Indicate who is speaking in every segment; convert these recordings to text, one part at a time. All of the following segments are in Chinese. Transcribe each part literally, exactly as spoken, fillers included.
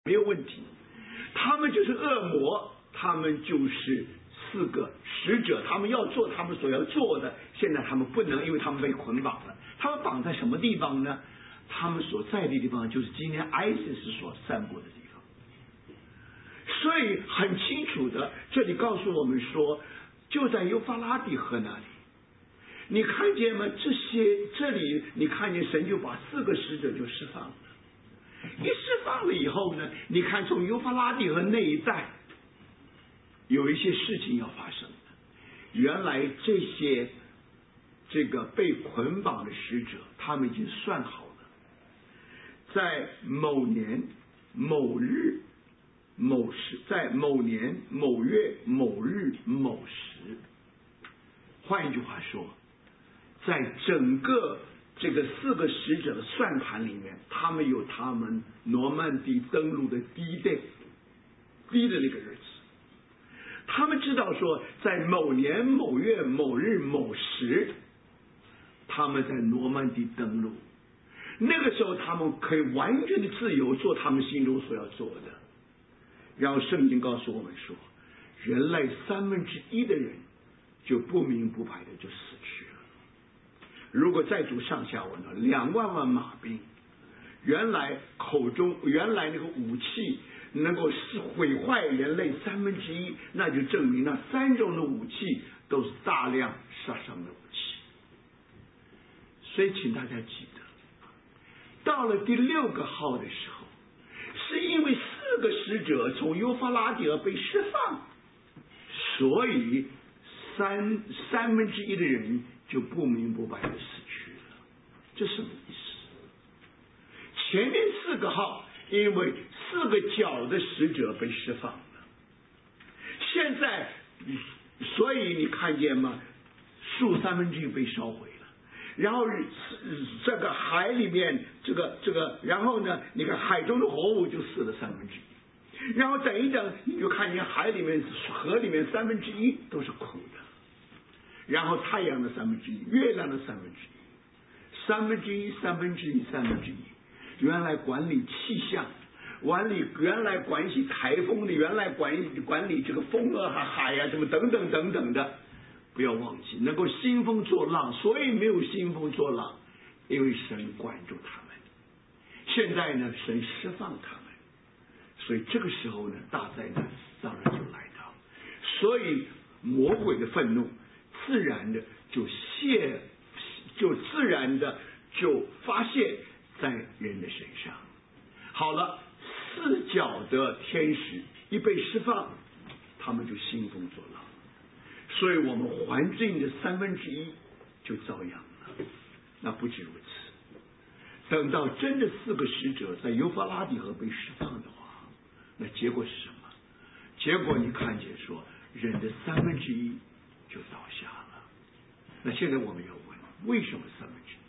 Speaker 1: 没有问题。他们就是恶魔，他们就是四个使者，他们要做他们所要做的，现在他们不能，因为他们被捆绑了。他们绑在什么地方呢？他们所在的地方就是今天 ISIS 所散布的地方。所以很清楚的，这里告诉我们说，就在幼发拉底河那里，你看见吗？这些这里你看见神就把四个使者就释放了。一释放了以后呢，你看从幼发拉底河那一带有一些事情要发生的。原来这些这个被捆绑的使者，他们已经算好了，在某年某日某时，在某年某月某日某时，换一句话说，在整个这个四个使者的算盘里面，他们有他们诺曼底登陆的第一 day 第一的那个日子。他们知道说，在某年某月某日某时，他们在诺曼底登陆。那个时候，他们可以完全的自由做他们心中所要做的。然后圣经告诉我们说，人类三分之一的人就不明不白的就死去了。如果再读上下文了，两万万马兵，原来口中原来那个武器能够是毁坏人类三分之一，那就证明那三种的武器都是大量杀伤的武器。所以请大家记得，到了第六个号的时候，是因为四个使者从幼发拉底河被释放，所以三三分之一的人就不明不白的死去了。这什么意思？前面四个号因为四个角的使者被释放了，现在所以你看见吗？树三分之一被烧毁了，然后这个海里面这个这个，然后呢，你看海中的活物就死了三分之一，然后等一等，你就看见海里面河里面三分之一都是苦的，然后太阳的三分之一，月亮的三分之一，三分之一，三分之一，三分之一。原来管理气象，管理原来管理台风的，原来管理管理这个风啊、海啊什么等等等等的，不要忘记能够兴风作浪，所以没有兴风作浪，因为神管住他们。现在呢，神释放他们，所以这个时候呢，大灾难当然就来到，所以魔鬼的愤怒自然的就泄，就自然的就发泄在人的身上。好了，四角的天使一被释放，他们就兴风作浪，所以我们环境的三分之一就遭殃了。那不止如此，等到真的四个使者在幼发拉底河被释放的话，那结果是什么？结果你看见说，人的三分之一就倒下了。那现在我们要问，为什么三分之一？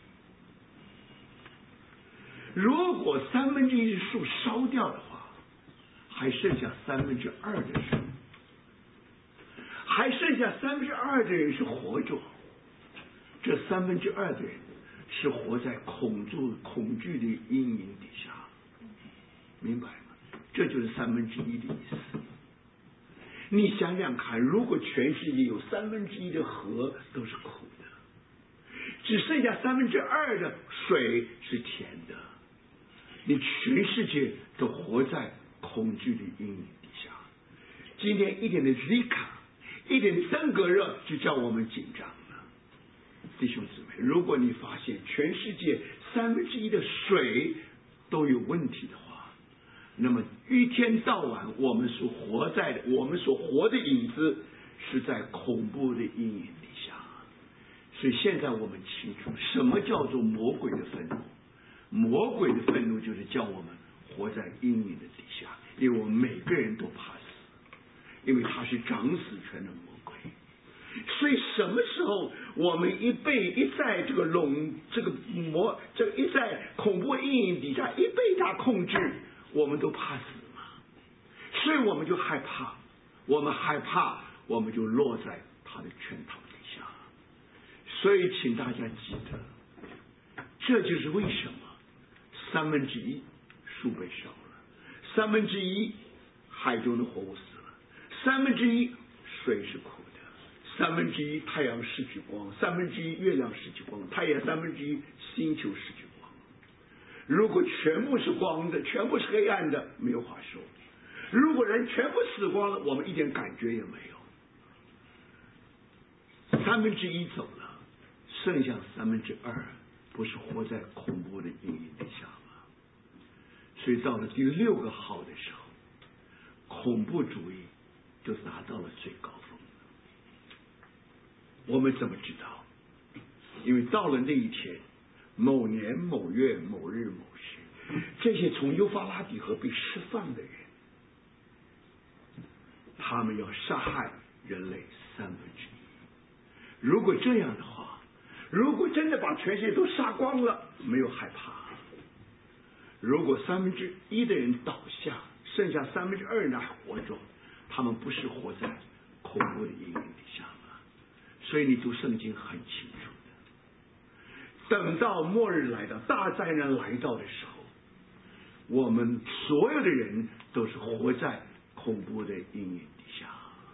Speaker 1: 如果三分之一的树烧掉的话，还剩下三分之二的树，还剩下三分之二的人是活着，这三分之二的人是活在恐惧恐惧的阴影底下，明白吗？这就是三分之一的意思。你想想看，如果全世界有三分之一的河都是苦的，只剩下三分之二的水是甜的，你全世界都活在恐惧的阴影底下。今天一点的 Zika， 一点的登革热就叫我们紧张了。弟兄姊妹，如果你发现全世界三分之一的水都有问题的话，那么一天到晚我们所活在的，我们所活的影子是在恐怖的阴影底下。所以现在我们清楚什么叫做魔鬼的愤怒。魔鬼的愤怒就是叫我们活在阴影的底下，因为我们每个人都怕死，因为他是掌死权的魔鬼。所以什么时候我们一被一在这个笼这个魔这个一在恐怖阴影底下一被他控制，我们都怕死嘛，所以我们就害怕，我们害怕，我们就落在他的圈套底下。所以请大家记得，这就是为什么三分之一树被烧了， 三分之一海中的活物死了，三分之一水是苦的，三分之一太阳失去光，三分之一月亮失去光，太阳三分之一星球失去光。如果全部是光的，全部是黑暗的，没有话说。如果人全部死光了，我们一点感觉也没有。三分之一走了，剩下三分之二不是活在恐怖的阴影底下吗？所以到了第六个号的时候，恐怖主义就达到了最高峰。我们怎么知道？因为到了那一天，某年某月某日某时，这些从幼发拉底河被释放的人，他们要杀害人类三分之一。如果这样的话，如果真的把全世界都杀光了，没有害怕。如果三分之一的人倒下，剩下三分之二人还活着，他们不是活在恐怖的阴影底下吗？所以你读圣经很清楚的。等到末日来到，大灾难来到的时候，我们所有的人都是活在恐怖的阴影底下。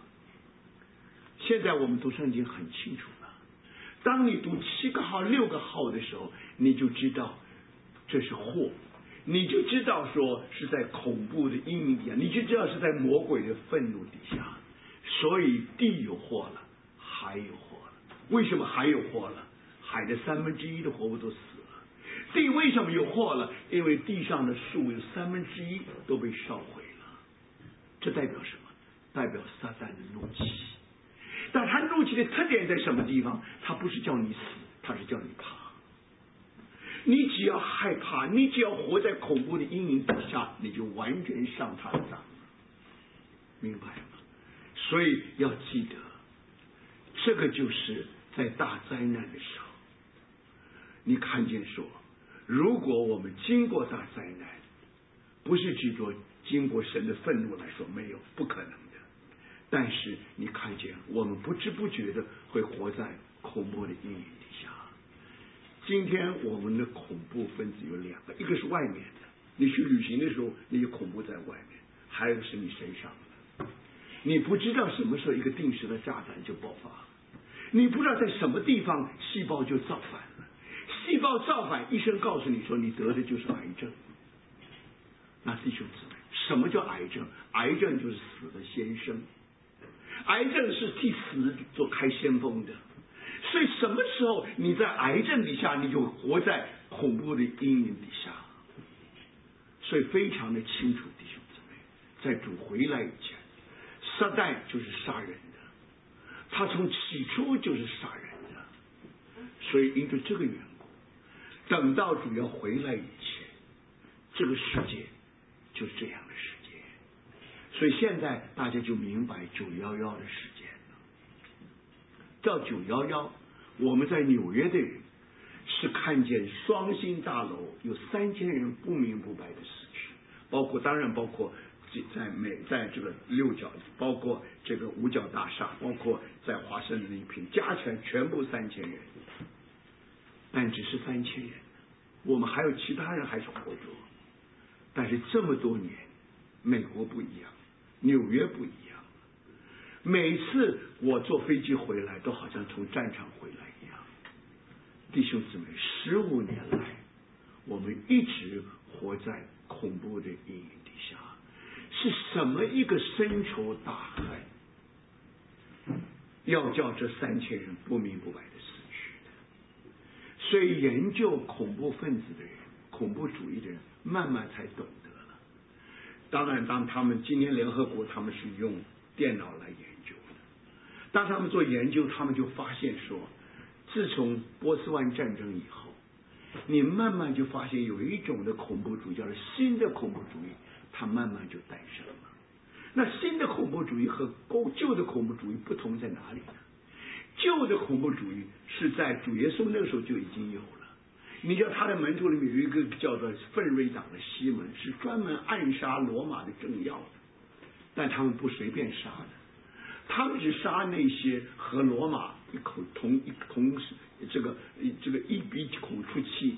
Speaker 1: 现在我们读圣经很清楚了，当你读七个号六个号的时候，你就知道这是祸，你就知道说是在恐怖的阴影底下，你就知道是在魔鬼的愤怒底下。所以地有祸了，海有祸了。为什么海有祸了？海的三分之一的活物都死了。地为什么有祸了？因为地上的树有三分之一都被烧毁了。这代表什么？代表撒旦的怒气。但他怒气的特点在什么地方？他不是叫你死，他是叫你怕。你只要害怕，你只要活在恐怖的阴影底下，你就完全上他的当，明白吗？所以要记得，这个就是在大灾难的时候，你看见说，如果我们经过大灾难，不是指着经过神的愤怒来说，没有，不可能的。但是你看见，我们不知不觉的会活在恐怖的阴影底下。今天我们的恐怖分子有两个，一个是外面的，你去旅行的时候，你有恐怖在外面；还有一个是你身上的。你不知道什么时候一个定时的炸弹就爆发，你不知道在什么地方细胞就造反了。细胞造反，医生告诉你说你得的就是癌症。那弟兄姊妹，什么叫癌症？癌症就是死的先生。癌症是替死做开先锋的，所以什么时候你在癌症底下，你就活在恐怖的阴影底下。所以非常的清楚，弟兄姊妹，在主回来以前，撒旦就是杀人的，他从起初就是杀人的。所以因着这个缘故，等到主要回来以前，这个世界就是这样的世界。所以现在大家就明白九一一的事件了。到九一一，我们在纽约的人是看见双星大楼有三千人不明不白的死去，包括当然包括在美在这个六角，包括这个五角大厦，包括在华盛顿那一片，加起来全部三千人，但只是三千人，我们还有其他人还是活着。但是这么多年，美国不一样，纽约不一样。每次我坐飞机回来，都好像从战场回来一样。弟兄姊妹，十五年来，我们一直活在恐怖的阴影底下。是什么一个深仇大恨，要叫这三千人不明不白的死去的？所以研究恐怖分子的人，恐怖主义的人，慢慢才懂得了。当然，当他们今年联合国他们是用电脑来研究的，当他们做研究，他们就发现说，自从波斯湾战争以后，你慢慢就发现有一种的恐怖主义，叫做新的恐怖主义，它慢慢就诞生了。那新的恐怖主义和旧的恐怖主义不同在哪里呢？旧的恐怖主义是在主耶稣那个时候就已经有了。你知道他的门徒里面有一个叫做奋锐党的西门，是专门暗杀罗马的政要的，但他们不随便杀的，他们只杀那些和罗马一口同一同这个这个一鼻孔出气的，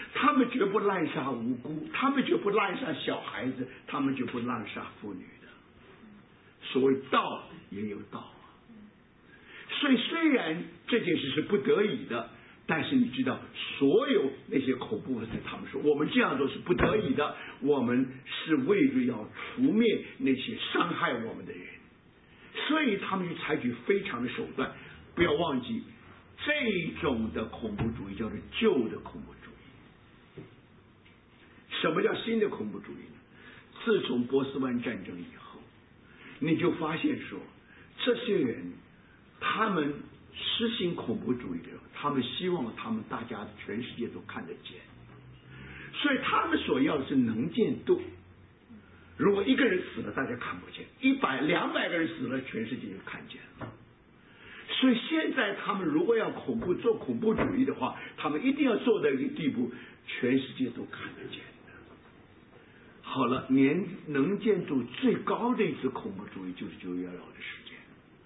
Speaker 1: 他们绝不滥杀无辜，他们绝不滥杀小孩子，他们绝不滥杀妇女的。所谓道也有道啊。所以虽然这件事是不得已的，但是你知道，所有那些恐怖分子他们说我们这样做是不得已的，我们是为了要除灭那些伤害我们的人，所以他们就采取非常的手段。不要忘记，这种的恐怖主义叫做旧的恐怖主义。什么叫新的恐怖主义呢？自从波斯湾战争以后，你就发现说，这些人他们实行恐怖主义的时候，他们希望他们大家全世界都看得见，所以他们所要的是能见度。如果一个人死了，大家看不见；一百、两百个人死了，全世界就看见了。所以现在他们如果要恐怖做恐怖主义的话，他们一定要做到一个地步，全世界都看得见的。好了，年能见度最高的一次恐怖主义就是九一一的事件。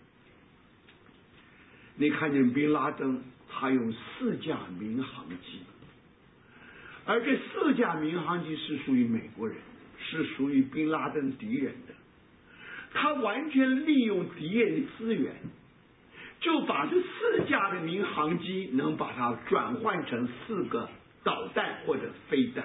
Speaker 1: 你看见宾拉登他用四架民航机，而这四架民航机是属于美国人，是属于宾拉登敌人的。他完全利用敌人的资源，就把这四架的民航机能把它转换成四个导弹或者飞弹，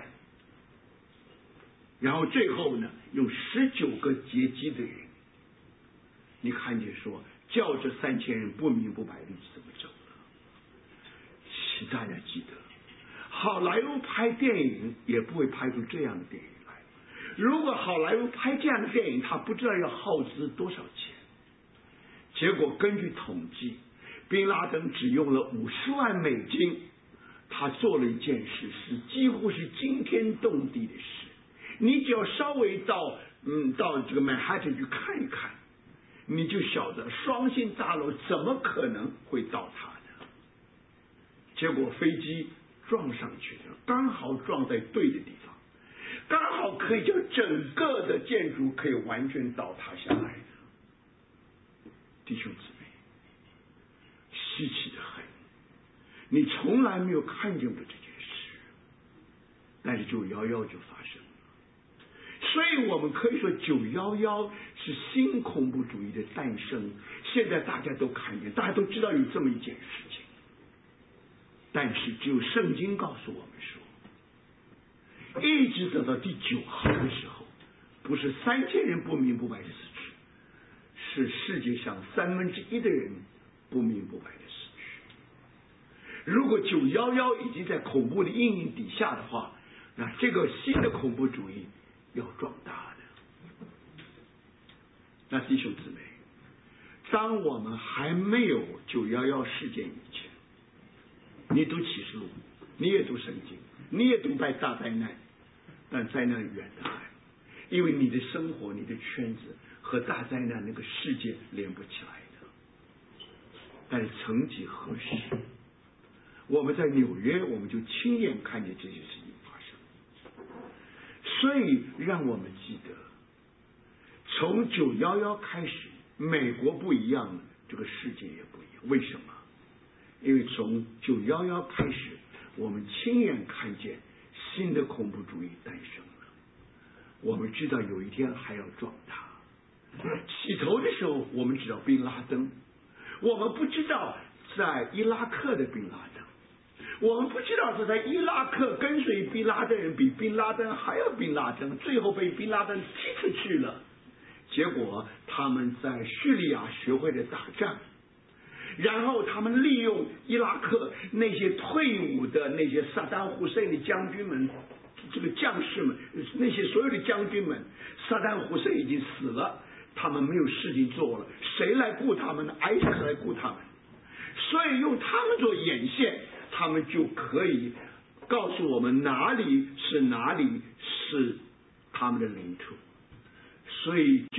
Speaker 1: 然后最后呢，用十九个劫机的人，你看见说叫这三千人不明不白的怎么走了。请大家记得，好莱坞拍电影也不会拍出这样的电影来。如果好莱坞拍这样的电影，他不知道要耗资多少钱。结果根据统计，宾拉登只用了五十万美金，他做了一件事，是几乎是惊天动地的事。你只要稍微到嗯到这个曼哈顿去看一看，你就晓得双星大楼怎么可能会倒塌呢？结果飞机撞上去了，刚好撞在对的地方，刚好可以叫整个的建筑可以完全倒塌下来的。弟兄姊妹，稀奇的很，你从来没有看见过这件事，但是九一一就发生了。所以我们可以说九一一是新恐怖主义的诞生。现在大家都看见，大家都知道有这么一件事情，但是只有圣经告诉我们说，一直等到第九号的时候，不是三千人不明不白的死去，是世界上三分之一的人不明不白的死去。如果九一一已经在恐怖的阴影底下的话，那这个新的恐怖主义要壮大的。那弟兄姊妹，当我们还没有九一一事件以前，你读启示录，你也读圣经，你也读拜大灾难，但灾难远得很，因为你的生活、你的圈子和大灾难那个世界连不起来的。但是曾几何时，我们在纽约，我们就亲眼看见这些事情发生。所以让我们记得，从九一一开始，美国不一样了，这个世界也不一样。为什么？因为从九一一开始，我们亲眼看见新的恐怖主义诞生了。我们知道有一天还要壮大。起头的时候，我们知道宾拉登，我们不知道在伊拉克的宾拉登，我们不知道是在伊拉克跟随宾拉登人比宾拉登还要宾拉登，最后被宾拉登踢出去了。结果他们在叙利亚学会了打仗，然后他们利用伊拉克那些退伍的那些萨达姆胡塞的将军们，这个将士们，那些所有的将军们，萨达姆胡塞已经死了，他们没有事情做了，谁来雇他们呢？埃及来雇他们。所以用他们做眼线，他们就可以告诉我们哪里是哪里是他们的领土。所以就